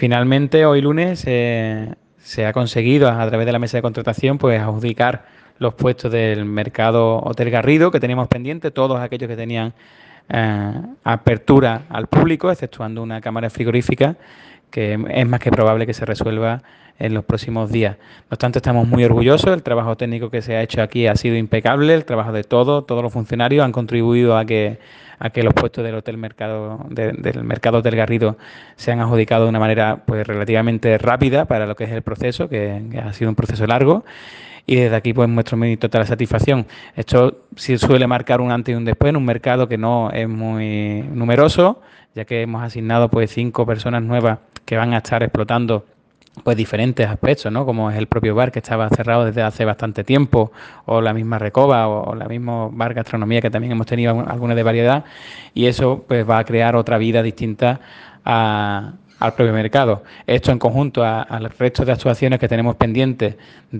Finalmente, hoy lunes se ha conseguido a través de la mesa de contratación pues adjudicar los puestos del mercado Hotel Garrido que teníamos pendiente, todos aquellos que tenían apertura al público, exceptuando una cámara frigorífica que es más que probable que se resuelva en los próximos días. No obstante, estamos muy orgullosos, el trabajo técnico que se ha hecho aquí ha sido impecable, el trabajo de todos los funcionarios han contribuido a que los puestos del Hotel Mercado, del Mercado Hotel Garrido se han adjudicado de una manera pues relativamente rápida para lo que es el proceso, que ha sido un proceso largo. Y desde aquí pues muestro mi total satisfacción. Esto sí suele marcar un antes y un después en un mercado que no es muy numeroso, ya que hemos asignado pues 5 personas nuevas que van a estar explotando pues diferentes aspectos, ¿no? Como es el propio bar que estaba cerrado desde hace bastante tiempo, o la misma Recoba, o la misma bar gastronomía que también hemos tenido alguna de variedad, y eso pues va a crear otra vida distinta al propio mercado. Esto en conjunto al resto de actuaciones que tenemos pendientes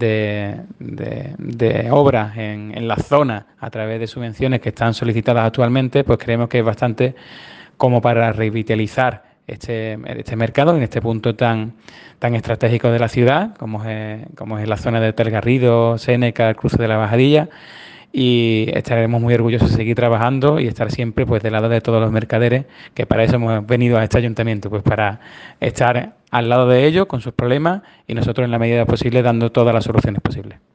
de obras en la zona a través de subvenciones que están solicitadas actualmente, pues creemos que es bastante como para revitalizar este mercado en este punto tan estratégico de la ciudad, como es la zona de Hotel Garrido, Séneca, el cruce de la Bajadilla, y estaremos muy orgullosos de seguir trabajando y estar siempre pues del lado de todos los mercaderes, que para eso hemos venido a este ayuntamiento, pues para estar al lado de ellos con sus problemas y nosotros en la medida posible dando todas las soluciones posibles.